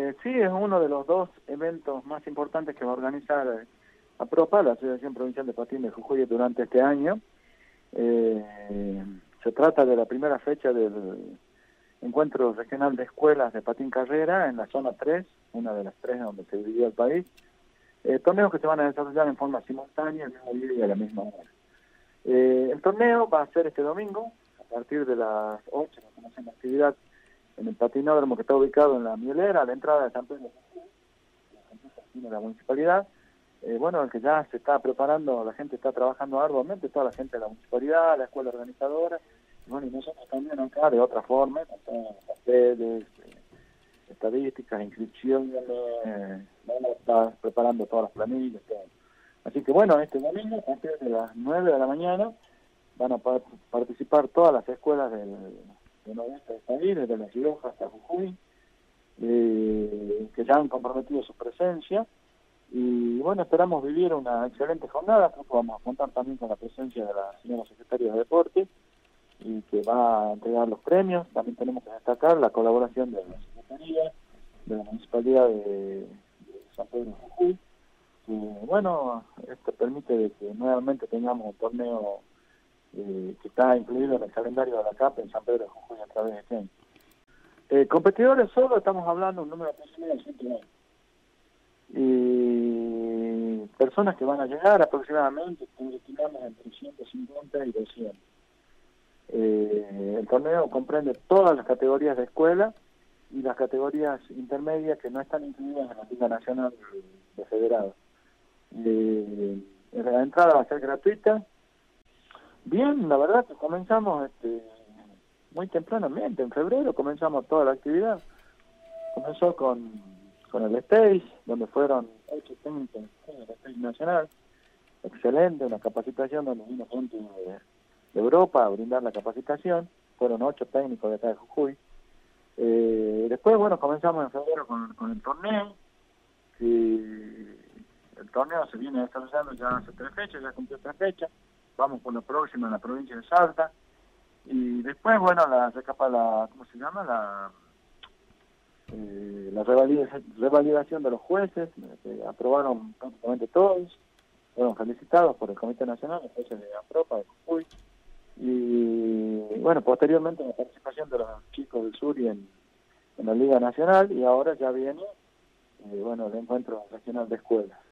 Sí, es uno de los dos eventos más importantes que va a organizar APROPA, la Asociación Provincial de Patín de Jujuy, durante este año. Se trata de la primera fecha del Encuentro Regional de Escuelas de Patín Carrera en la zona 3, una de las tres donde se dividió el país. Torneos que se van a desarrollar en forma simultánea el mismo día y a la misma hora. El torneo va a ser este domingo, a partir de las 8, que comenzamos la actividad en el patinódromo que está ubicado en la Mielera, a la entrada de San Pedro de la municipalidad. Bueno, el que ya se está preparando, la gente está trabajando arduamente, toda la gente de la municipalidad, la escuela organizadora, y bueno, y nosotros también acá de otra forma, con todas las papeles, estadísticas, inscripciones, vamos a estar preparando todas las planillas, todo. Así que bueno, este domingo, a partir de las 9 de la mañana, van a participar todas las escuelas del noroeste del país, desde La Rioja hasta Jujuy, que ya han comprometido su presencia. Y bueno, esperamos vivir una excelente jornada. Creo que vamos a contar también con la presencia de la señora secretaria de Deportes, y que va a entregar los premios. También tenemos que destacar la colaboración de la Secretaría, de la Municipalidad de San Pedro de Jujuy, que bueno, esto permite de que nuevamente tengamos un torneo que está incluido en el calendario de la CAP en San Pedro de Jujuy a través de este año. Competidores solo estamos hablando de un número aproximado de 120. Y personas que van a llegar aproximadamente, estimamos entre 150 y 200. El torneo comprende todas las categorías de escuela y las categorías intermedias que no están incluidas en la Liga Nacional de Federados. La entrada va a ser gratuita. Bien, la verdad que comenzamos muy tempranamente, en febrero comenzamos toda la actividad. Comenzó con el stage, donde fueron 8 técnicos del stage nacional. Excelente, una capacitación donde vino gente de Europa a brindar la capacitación. Fueron 8 técnicos de acá de Jujuy. Después, bueno, comenzamos en febrero con el torneo. Y el torneo se viene desarrollando ya hace 3 fechas, ya cumplió 3 fechas. Vamos por la próxima en la provincia de Salta. Y después, bueno, ¿cómo se llama? La revalidación de los jueces, que aprobaron prácticamente todos, fueron felicitados por el Comité Nacional, los jueces de APROPA, de Jujuy, y bueno, posteriormente la participación de los chicos del sur y en la Liga Nacional, y ahora ya viene, bueno, el encuentro regional de escuelas.